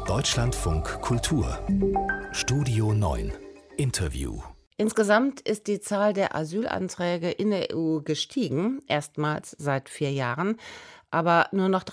Deutschlandfunk Kultur Studio 9 Interview. Insgesamt ist die Zahl der Asylanträge in der EU gestiegen, erstmals seit 4 Jahren. Aber nur noch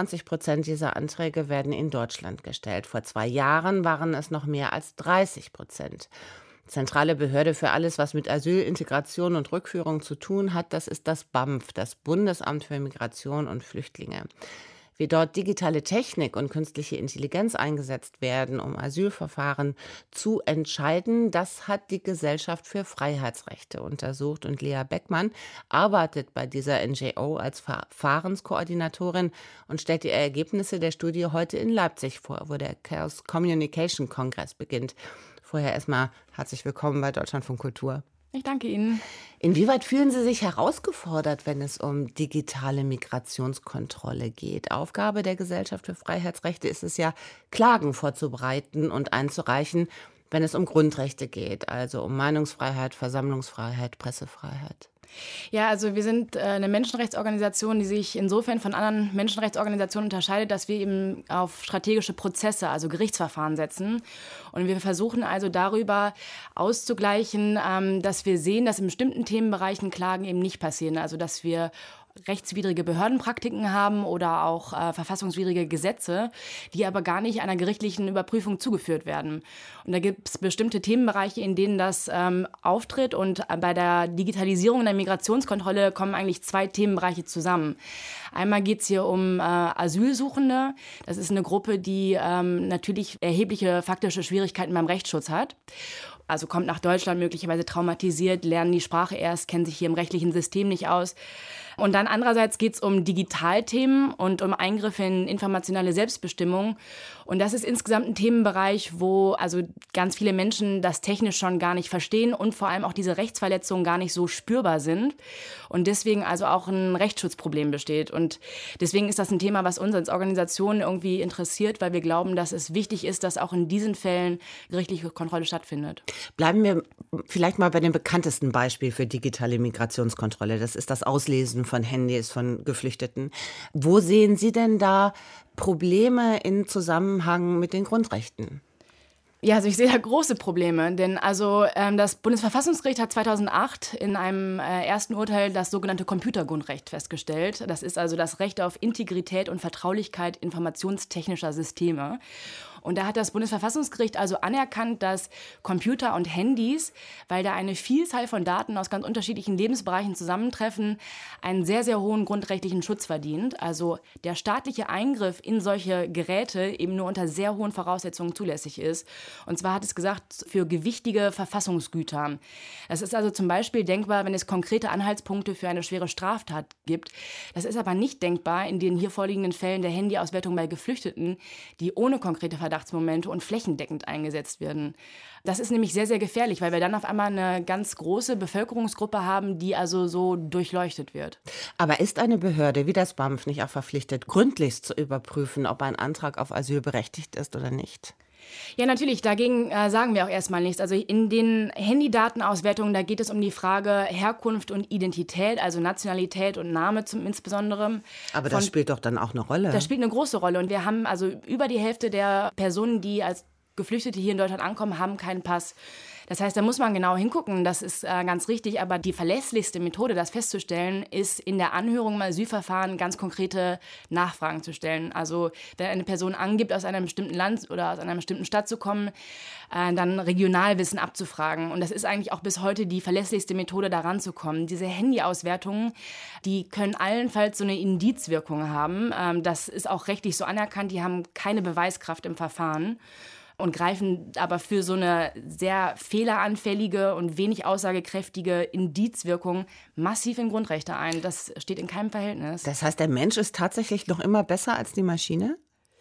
23% dieser Anträge werden in Deutschland gestellt. Vor 2 Jahren waren es noch mehr als 30%. Zentrale Behörde für alles, was mit Asyl, Integration und Rückführung zu tun hat, das ist das BAMF, das Bundesamt für Migration und Flüchtlinge. Wie dort digitale Technik und künstliche Intelligenz eingesetzt werden, um Asylverfahren zu entscheiden, das hat die Gesellschaft für Freiheitsrechte untersucht. Und Lea Beckmann arbeitet bei dieser NGO als Verfahrenskoordinatorin und stellt die Ergebnisse der Studie heute in Leipzig vor, wo der Chaos Communication Kongress beginnt. Vorher erstmal herzlich willkommen bei Deutschlandfunk Kultur. Ich danke Ihnen. Inwieweit fühlen Sie sich herausgefordert, wenn es um digitale Migrationskontrolle geht? Aufgabe der Gesellschaft für Freiheitsrechte ist es ja, Klagen vorzubereiten und einzureichen, wenn es um Grundrechte geht, also um Meinungsfreiheit, Versammlungsfreiheit, Pressefreiheit. Ja, also wir sind eine Menschenrechtsorganisation, die sich insofern von anderen Menschenrechtsorganisationen unterscheidet, dass wir eben auf strategische Prozesse, also Gerichtsverfahren setzen. Und wir versuchen also darüber auszugleichen, dass wir sehen, dass in bestimmten Themenbereichen Klagen eben nicht passieren. Also dass wir rechtswidrige Behördenpraktiken haben oder auch verfassungswidrige Gesetze, die aber gar nicht einer gerichtlichen Überprüfung zugeführt werden. Und da gibt es bestimmte Themenbereiche, in denen das auftritt. Und bei der Digitalisierung der Migrationskontrolle kommen eigentlich 2 Themenbereiche zusammen. Einmal geht es hier um Asylsuchende. Das ist eine Gruppe, die natürlich erhebliche faktische Schwierigkeiten beim Rechtsschutz hat. Also kommt nach Deutschland möglicherweise traumatisiert, lernen die Sprache erst, kennen sich hier im rechtlichen System nicht aus. Und dann andererseits geht es um Digitalthemen und um Eingriffe in informationelle Selbstbestimmung. Und das ist insgesamt ein Themenbereich, wo also ganz viele Menschen das technisch schon gar nicht verstehen und vor allem auch diese Rechtsverletzungen gar nicht so spürbar sind. Und deswegen also auch ein Rechtsschutzproblem besteht. Und deswegen ist das ein Thema, was uns als Organisation irgendwie interessiert, weil wir glauben, dass es wichtig ist, dass auch in diesen Fällen gerichtliche Kontrolle stattfindet. Bleiben wir vielleicht mal bei dem bekanntesten Beispiel für digitale Migrationskontrolle. Das ist das Auslesen von Handys von Geflüchteten. Wo sehen Sie denn da Probleme im Zusammenhang mit den Grundrechten? Ja, also ich sehe da große Probleme, denn also das Bundesverfassungsgericht hat 2008 in einem ersten Urteil das sogenannte Computergrundrecht festgestellt. Das ist also das Recht auf Integrität und Vertraulichkeit informationstechnischer Systeme. Und da hat das Bundesverfassungsgericht also anerkannt, dass Computer und Handys, weil da eine Vielzahl von Daten aus ganz unterschiedlichen Lebensbereichen zusammentreffen, einen sehr, sehr hohen grundrechtlichen Schutz verdient. Also der staatliche Eingriff in solche Geräte eben nur unter sehr hohen Voraussetzungen zulässig ist. Und zwar hat es gesagt, für gewichtige Verfassungsgüter. Das ist also zum Beispiel denkbar, wenn es konkrete Anhaltspunkte für eine schwere Straftat gibt. Das ist aber nicht denkbar in den hier vorliegenden Fällen der Handyauswertung bei Geflüchteten, die ohne konkrete Verdachtsmomente und flächendeckend eingesetzt werden. Das ist nämlich sehr, sehr gefährlich, weil wir dann auf einmal eine ganz große Bevölkerungsgruppe haben, die also so durchleuchtet wird. Aber ist eine Behörde wie das BAMF nicht auch verpflichtet, gründlichst zu überprüfen, ob ein Antrag auf Asyl berechtigt ist oder nicht? Ja, natürlich. Dagegen sagen wir auch erstmal nichts. Also in den Handydatenauswertungen, da geht es um die Frage Herkunft und Identität, also Nationalität und Name insbesondere. Aber das spielt doch dann auch eine Rolle. Das spielt eine große Rolle. Und wir haben also über die Hälfte der Personen, die als Geflüchtete hier in Deutschland ankommen, haben keinen Pass. Das heißt, da muss man genau hingucken, das ist ganz richtig. Aber die verlässlichste Methode, das festzustellen, ist in der Anhörung im Asylverfahren ganz konkrete Nachfragen zu stellen. Also wenn eine Person angibt, aus einem bestimmten Land oder aus einer bestimmten Stadt zu kommen, dann Regionalwissen abzufragen. Und das ist eigentlich auch bis heute die verlässlichste Methode, da ranzukommen. Diese Handyauswertungen, die können allenfalls so eine Indizwirkung haben. Das ist auch rechtlich so anerkannt, die haben keine Beweiskraft im Verfahren. Und greifen aber für so eine sehr fehleranfällige und wenig aussagekräftige Indizwirkung massiv in Grundrechte ein. Das steht in keinem Verhältnis. Das heißt, der Mensch ist tatsächlich noch immer besser als die Maschine?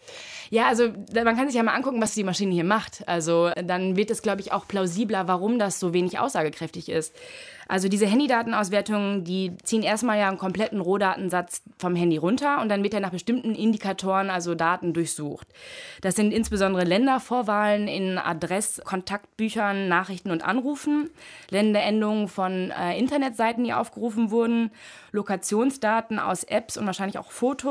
Ja, also man kann sich ja mal angucken, was die Maschine hier macht. Also dann wird es, glaube ich, auch plausibler, warum das so wenig aussagekräftig ist. Also diese Handydatenauswertungen, die ziehen erstmal ja einen kompletten Rohdatensatz vom Handy runter und dann wird er nach bestimmten Indikatoren, also Daten, durchsucht. Das sind insbesondere Ländervorwahlen in Adresskontaktbüchern, Nachrichten und Anrufen, Länderendungen von Internetseiten, die aufgerufen wurden, Lokationsdaten aus Apps und wahrscheinlich auch Fotos,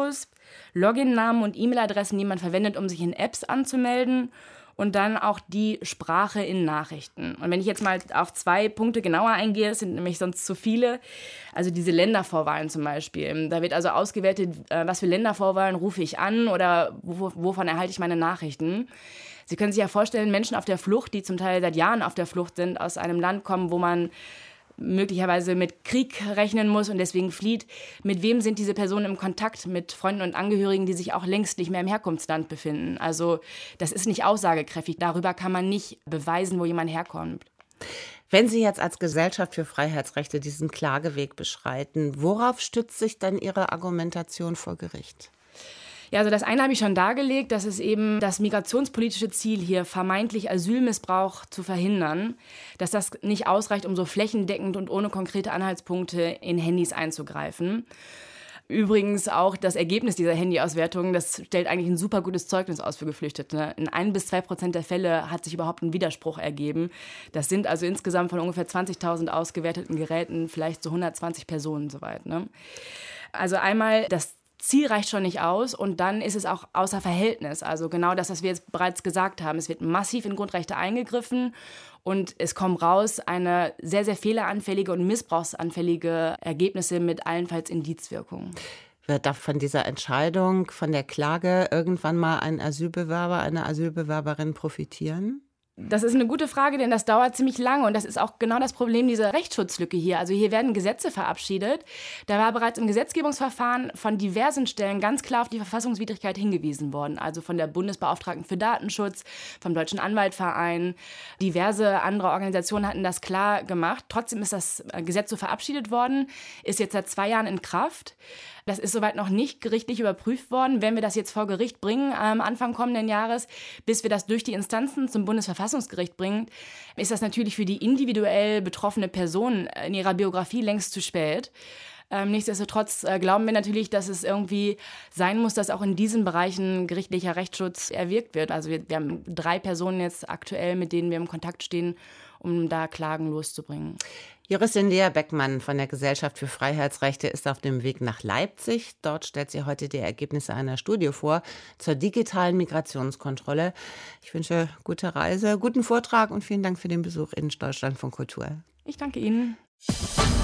Login-Namen und E-Mail-Adressen, die man verwendet, um sich in Apps anzumelden. Und dann auch die Sprache in Nachrichten. Und wenn ich jetzt mal auf 2 Punkte genauer eingehe, es sind nämlich sonst zu viele, also diese Ländervorwahlen zum Beispiel. Da wird also ausgewertet, was für Ländervorwahlen rufe ich an oder wovon erhalte ich meine Nachrichten. Sie können sich ja vorstellen, Menschen auf der Flucht, die zum Teil seit Jahren auf der Flucht sind, aus einem Land kommen, wo man möglicherweise mit Krieg rechnen muss und deswegen flieht. Mit wem sind diese Personen im Kontakt? Mit Freunden und Angehörigen, die sich auch längst nicht mehr im Herkunftsland befinden. Also das ist nicht aussagekräftig. Darüber kann man nicht beweisen, wo jemand herkommt. Wenn Sie jetzt als Gesellschaft für Freiheitsrechte diesen Klageweg beschreiten, worauf stützt sich dann Ihre Argumentation vor Gericht? Ja, also das eine habe ich schon dargelegt, das ist eben das migrationspolitische Ziel hier, vermeintlich Asylmissbrauch zu verhindern, dass das nicht ausreicht, um so flächendeckend und ohne konkrete Anhaltspunkte in Handys einzugreifen. Übrigens auch das Ergebnis dieser Handyauswertung, das stellt eigentlich ein super gutes Zeugnis aus für Geflüchtete. In 1-2% der Fälle hat sich überhaupt ein Widerspruch ergeben. Das sind also insgesamt von ungefähr 20.000 ausgewerteten Geräten vielleicht so 120 Personen soweit. Ne? Also einmal das Ziel reicht schon nicht aus und dann ist es auch außer Verhältnis. Also genau das, was wir jetzt bereits gesagt haben. Es wird massiv in Grundrechte eingegriffen und es kommen raus eine sehr, sehr fehleranfällige und missbrauchsanfällige Ergebnisse mit allenfalls Indizwirkung. Wird da von dieser Entscheidung, von der Klage irgendwann mal ein Asylbewerber, eine Asylbewerberin profitieren? Das ist eine gute Frage, denn das dauert ziemlich lange und das ist auch genau das Problem dieser Rechtsschutzlücke hier. Also hier werden Gesetze verabschiedet. Da war bereits im Gesetzgebungsverfahren von diversen Stellen ganz klar auf die Verfassungswidrigkeit hingewiesen worden. Also von der Bundesbeauftragten für Datenschutz, vom Deutschen Anwaltverein. Diverse andere Organisationen hatten das klar gemacht. Trotzdem ist das Gesetz so verabschiedet worden, ist jetzt seit 2 Jahren in Kraft. Das ist soweit noch nicht gerichtlich überprüft worden. Wenn wir das jetzt vor Gericht bringen, Anfang kommenden Jahres, bis wir das durch die Instanzen zum Bundesverfassungsgericht bringen, ist das natürlich für die individuell betroffene Person in ihrer Biografie längst zu spät. Nichtsdestotrotz glauben wir natürlich, dass es irgendwie sein muss, dass auch in diesen Bereichen gerichtlicher Rechtsschutz erwirkt wird. Also wir haben 3 Personen jetzt aktuell, mit denen wir im Kontakt stehen, um da Klagen loszubringen. Juristin Lea Beckmann von der Gesellschaft für Freiheitsrechte ist auf dem Weg nach Leipzig. Dort stellt sie heute die Ergebnisse einer Studie vor zur digitalen Migrationskontrolle. Ich wünsche gute Reise, guten Vortrag und vielen Dank für den Besuch in Deutschlandfunk Kultur. Ich danke Ihnen.